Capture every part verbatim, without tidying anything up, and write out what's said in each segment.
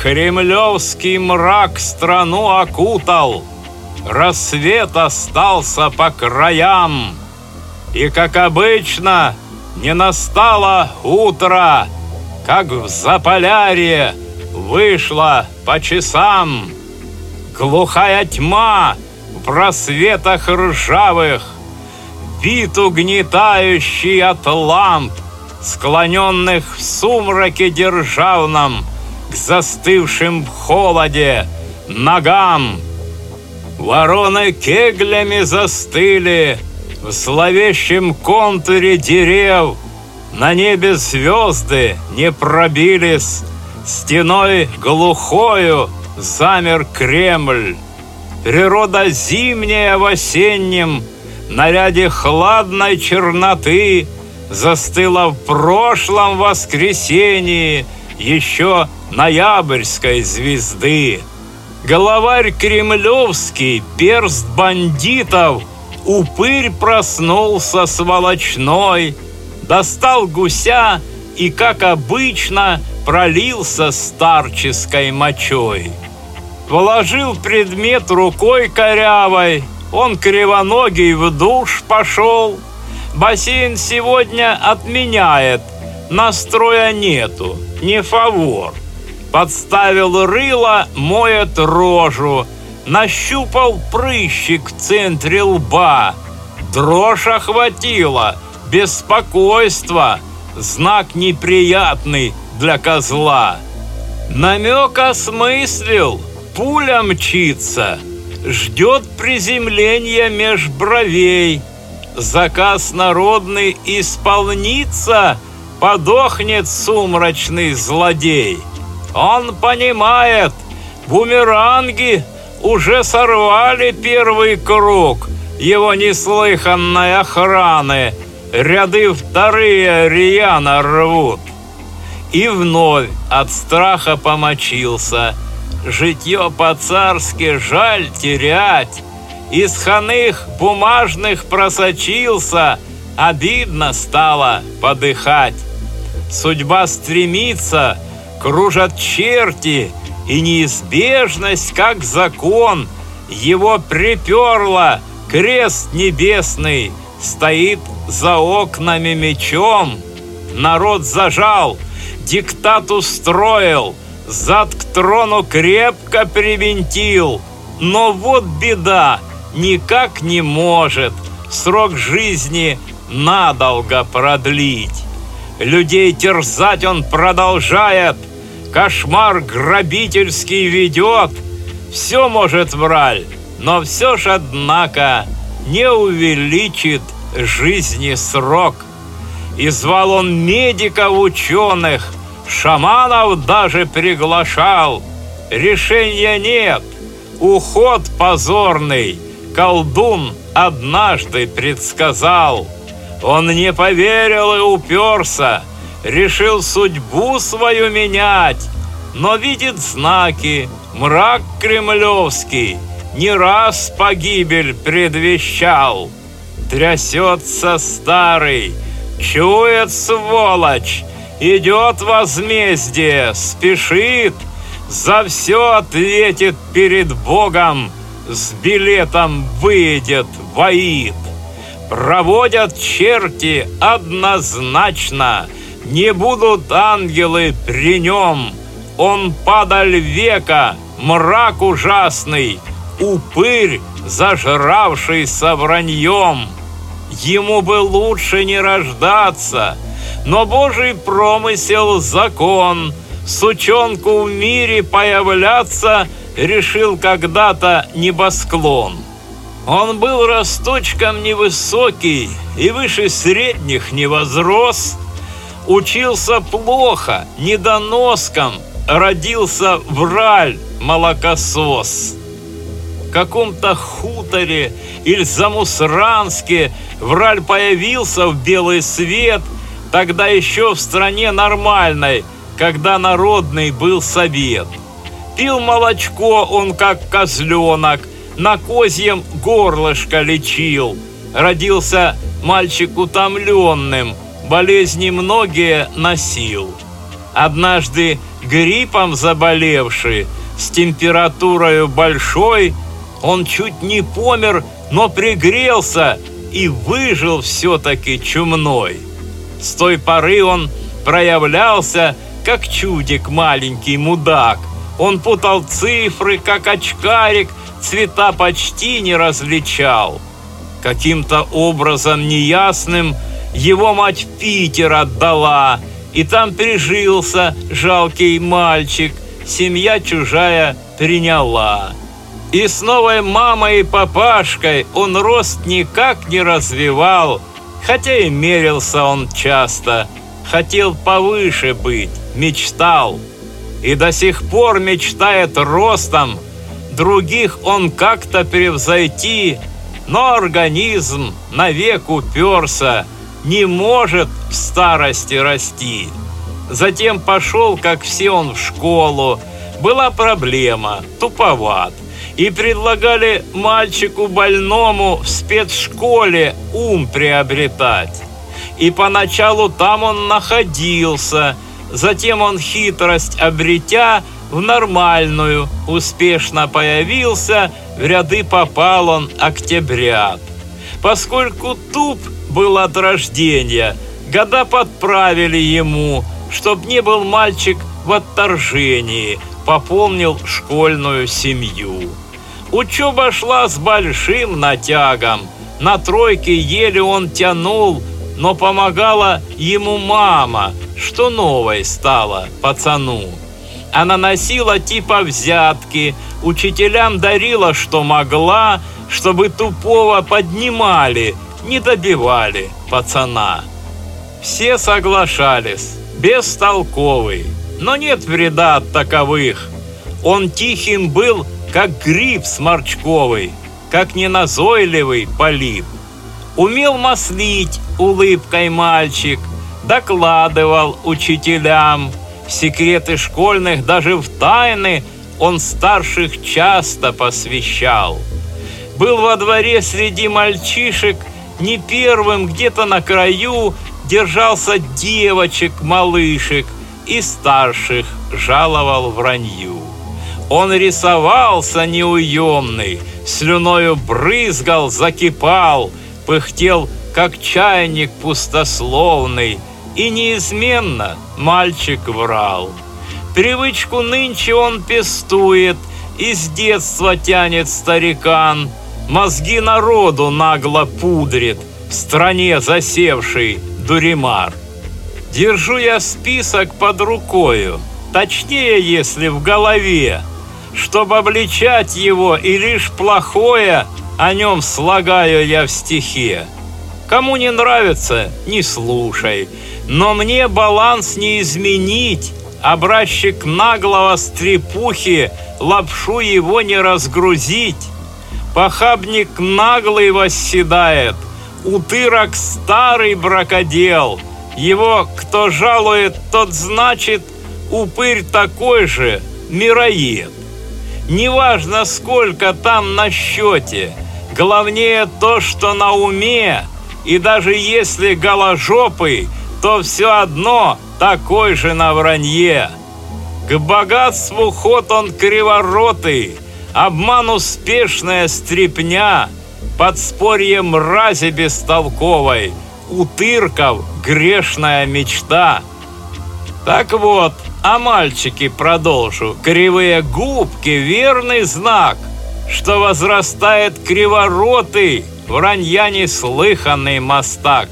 Кремлевский мрак страну окутал, рассвет остался по краям, и, как обычно, не настало утро, как в Заполярье вышло по часам. Глухая тьма в просветах ржавых, вид угнетающий от ламп, склоненных в сумраке державном к застывшим в холоде ногам. Вороны кеглями застыли в зловещем контуре дерев, на небе звезды не пробились, стеной глухою замер Кремль. Природа зимняя в осеннем наряде хладной черноты застыла в прошлом воскресенье еще ноябрьской звезды. Главарь кремлевский, перст бандитов, упырь проснулся сволочной, достал гуся и, как обычно, пролился старческой мочой. Вложил предмет рукой корявой, он кривоногий в душ пошел. Бассейн сегодня отменяет, настроя нету, не фавор. Подставил рыло, моет рожу, нащупал прыщик в центре лба. Дрожь охватила, беспокойство, знак неприятный для козла. Намек осмыслил, пуля мчится, ждет приземления меж бровей. Заказ народный исполнится, подохнет сумрачный злодей. Он понимает, бумеранги уже сорвали первый круг его неслыханной охраны, ряды вторые рьяно рвут. И вновь от страха помочился, житье по-царски жаль терять. Из ханых бумажных просочился, обидно стало подыхать. Судьба стремится, кружат черти, и неизбежность, как закон, его приперла, крест небесный стоит за окнами мечом. Народ зажал, диктат устроил, зад к трону крепко привинтил. Но вот беда, никак не может срок жизни надолго продлить. Людей терзать он продолжает, кошмар грабительский ведет. Все может враль, но все ж, однако, не увеличит жизни срок. И звал он медиков, ученых, шаманов даже приглашал. Решения нет, уход позорный колдун однажды предсказал. Он не поверил и уперся, решил судьбу свою менять, но видит знаки, мрак кремлевский не раз погибель предвещал. Трясется старый, чует сволочь, идет возмездие, спешит, за все ответит перед Богом, с билетом выйдет воит. Проводят черти однозначно, не будут ангелы при нем. Он падаль века, мрак ужасный, упырь, зажравшийся враньем. Ему бы лучше не рождаться, но Божий промысел закон. Сучонку в мире появляться решил когда-то небосклон. Он был росточком невысокий и выше средних не возрос. Учился плохо, недоноском, родился враль, молокосос. В каком-то хуторе или Замусранске враль появился в белый свет, тогда еще в стране нормальной, когда народный был совет. Пил молочко он, как козленок, на козьем горлышко лечил. Родился мальчик утомленным, болезни многие носил. Однажды гриппом заболевший, с температурою большой, он чуть не помер, но пригрелся и выжил все-таки чумной. С той поры он проявлялся, как чудик маленький мудак. Он путал цифры, как очкарик, цвета почти не различал. Каким-то образом неясным его мать в Питер отдала, и там прижился жалкий мальчик, семья чужая приняла. И с новой мамой и папашкой он рост никак не развивал, хотя и мерился он часто, хотел повыше быть, мечтал. И до сих пор мечтает ростом, других он как-то превзойти, но организм навек уперся, не может в старости расти. Затем пошел, как все, он в школу. Была проблема, туповат. И предлагали мальчику больному в спецшколе ум приобретать. И поначалу там он находился, затем он хитрость обретя в нормальную успешно появился, в ряды попал он октябрят. Поскольку туп был от рождения, года подправили ему, чтоб не был мальчик в отторжении, пополнил школьную семью. Учеба шла с большим натягом, на тройке еле он тянул, но помогала ему мама, что новой стала пацану. Она носила типа взятки, учителям дарила, что могла, чтобы тупого поднимали, не добивали пацана. Все соглашались, бестолковый, но нет вреда от таковых. Он тихим был, как гриб сморчковый, как неназойливый полип. Умел маслить улыбкой мальчик, докладывал учителям. Секреты школьных даже в тайны он старших часто посвящал. Был во дворе среди мальчишек не первым, где-то на краю держался девочек-малышек и старших жаловал вранью. Он рисовался неуемный, слюною брызгал, закипал, пыхтел, как чайник пустословный, и неизменно мальчик врал. Привычку нынче он пестует, и с детства тянет старикан, мозги народу нагло пудрит, в стране засевший дуримар. Держу я список под рукою, точнее, если в голове, чтоб обличать его, и лишь плохое о нем слагаю я в стихе. Кому не нравится, не слушай, но мне баланс не изменить, образчик наглого стрепухи, лапшу его не разгрузить. Похабник наглый восседает, утырок старый бракодел, его кто жалует, тот значит упырь такой же мироед. Неважно, сколько там на счете, главнее то, что на уме, и даже если голожопый, то все одно такой же на вранье. К богатству ход он криворотый, обман успешная стрепня, подспорье мрази бестолковой, утырков грешная мечта. Так вот, о мальчике продолжу. Кривые губки — верный знак, что возрастает криворотый, вранья неслыханный мастак.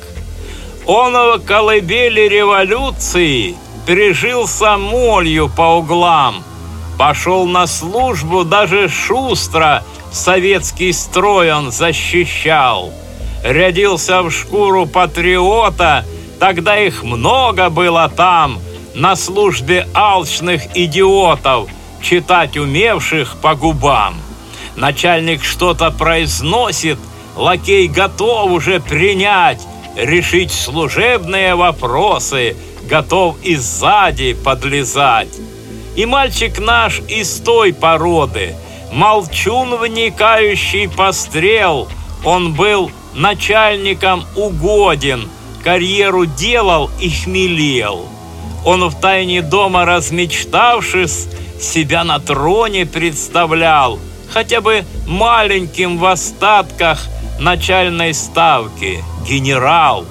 Он в колыбели революции прижился молью по углам, пошел на службу даже шустро, советский строй он защищал. Рядился в шкуру патриота, тогда их много было там, на службе алчных идиотов, читать умевших по губам. Начальник что-то произносит, лакей готов уже принять, решить служебные вопросы, готов и сзади подлезать. И мальчик наш из той породы, молчун вникающий пострел, он был начальником угоден, карьеру делал и хмелел. Он в тайне дома размечтавшись, себя на троне представлял, хотя бы маленьким в остатках начальной ставки, генерал.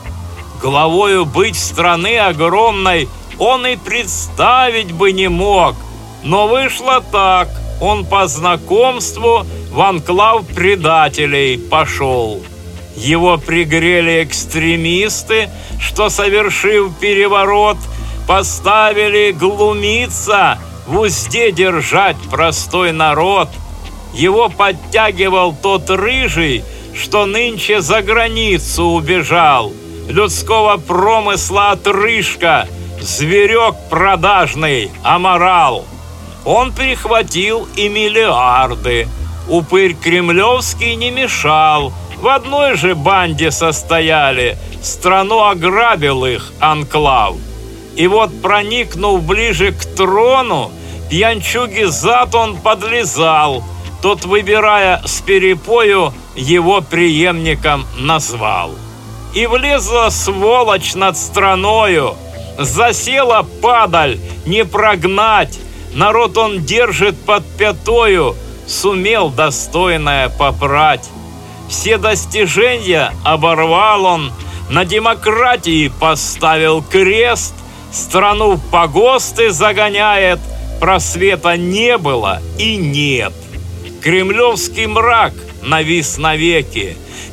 Главою быть страны огромной он и представить бы не мог, но вышло так, он по знакомству в анклав предателей пошел. Его пригрели экстремисты, что, совершив переворот, поставили глумиться, в узде держать простой народ. Его подтягивал тот рыжий, что нынче за границу убежал. Людского промысла отрыжка, зверек продажный, аморал. Он перехватил и миллиарды. Упырь кремлевский не мешал, в одной же банде состояли, страну ограбил их анклав. И вот, проникнув ближе к трону, пьянчуги зад он подлезал, тот, выбирая с перепою, его преемником назвал. И влезла сволочь над страною, засела падаль, не прогнать, народ он держит под пятою, сумел достойное попрать. Все достижения оборвал он, на демократии поставил крест, страну в погосты загоняет, просвета не было и нет. Кремлевский мрак навис навеки,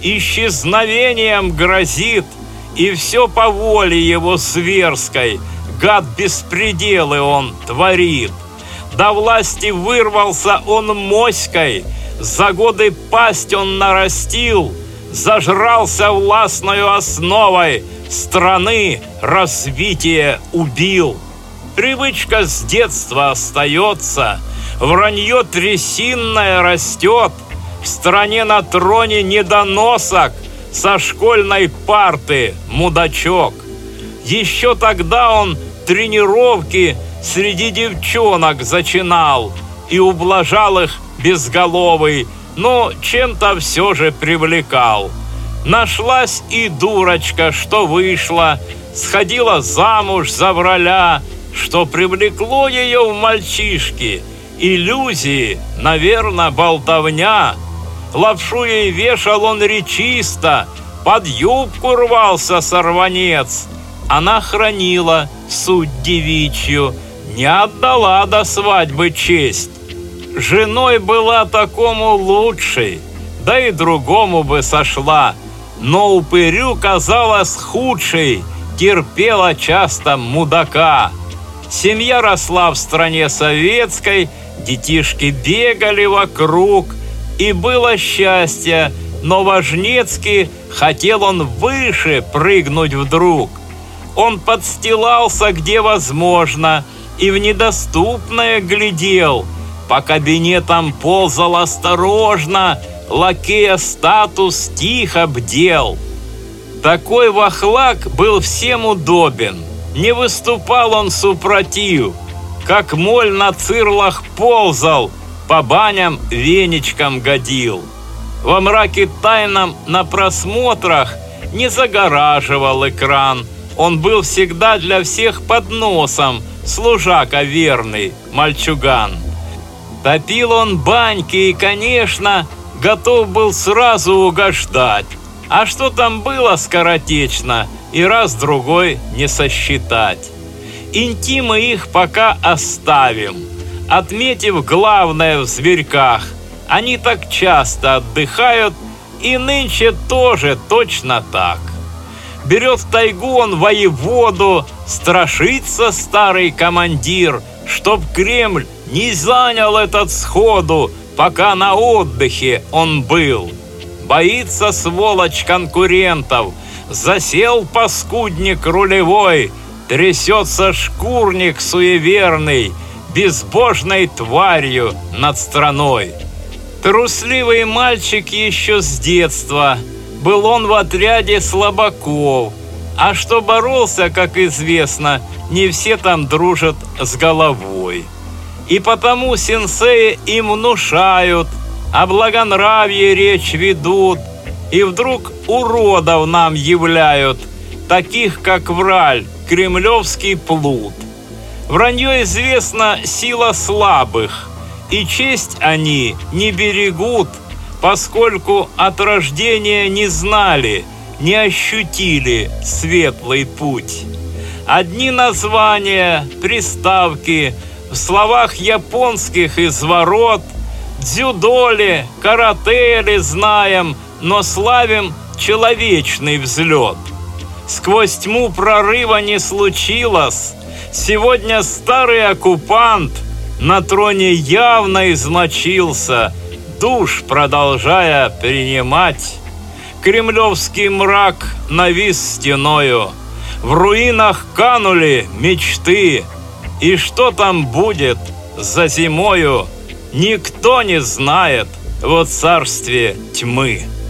исчезновением грозит, и все по воле его зверской, гад беспределы он творит. До власти вырвался он моськой, за годы пасть он нарастил, зажрался властною основой, страны развитие убил. Привычка с детства остается, вранье трясинное растет, в стране на троне недоносок, со школьной парты мудачок. Еще тогда он тренировки среди девчонок зачинал и ублажал их безголовый, но чем-то все же привлекал. Нашлась и дурочка, что вышла, сходила замуж за враля, что привлекло ее в мальчишки. Иллюзии, наверно, болтовня. Лапшу ей вешал он речисто, под юбку рвался сорванец. Она хранила суть девичью, не отдала до свадьбы честь. Женой была такому лучшей, да и другому бы сошла, но упырю казалась худшей, терпела часто мудака. Семья росла в стране советской, детишки бегали вокруг, и было счастье, но Важнецкий хотел он выше прыгнуть вдруг. Он подстилался где возможно и в недоступное глядел, по кабинетам ползал осторожно, лакея статус тихо бдел. Такой вахлак был всем удобен, не выступал он супротив, как моль на цирлах ползал, по баням веничком годил. Во мраке тайном на просмотрах не загораживал экран, он был всегда для всех под носом, служака верный, мальчуган. Топил он баньки и, конечно, готов был сразу угождать. А что там было скоротечно, и раз-другой не сосчитать. Интимы их пока оставим, отметив главное в зверьках. Они так часто отдыхают, и нынче тоже точно так. Берет в тайгу он воеводу, страшится старый командир, чтоб Кремль не занял этот сходу, пока на отдыхе он был. Боится сволочь конкурентов, засел паскудник рулевой, трясется шкурник суеверный, безбожной тварью над страной. Трусливый мальчик еще с детства, был он в отряде слабаков, а что боролся, как известно, не все там дружат с головой. И потому сенсеи им внушают, о благонравии речь ведут, и вдруг уродов нам являют, таких как враль, кремлевский плут. Вранье известно сила слабых, и честь они не берегут, поскольку от рождения не знали, не ощутили светлый путь. Одни названия, приставки в словах японских изворот, дзюдоли, каратели знаем, но славим человечный взлет. Сквозь тьму прорыва не случилось. Сегодня старый оккупант на троне явно измочился, душ продолжая принимать. Кремлевский мрак навис стеною, в руинах канули мечты, и что там будет за зимою, никто не знает во царстве тьмы.